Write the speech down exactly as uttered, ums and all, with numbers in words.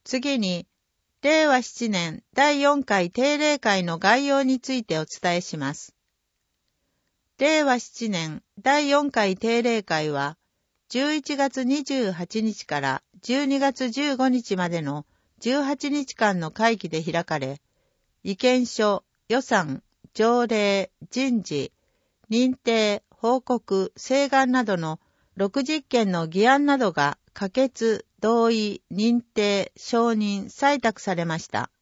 次に、れいわななねんだいよんかい定例会の概要についてお伝えします。れいわななねんだいよんかい定例会は、じゅういちがつにじゅうはちにちからじゅうにがつじゅうごにちまでのじゅうはちにちかんの会期で開かれ、意見書、予算、条例、人事、認定、報告、請願などのろくじゅっけんの議案などが可決、同意、認定、承認、採択されました。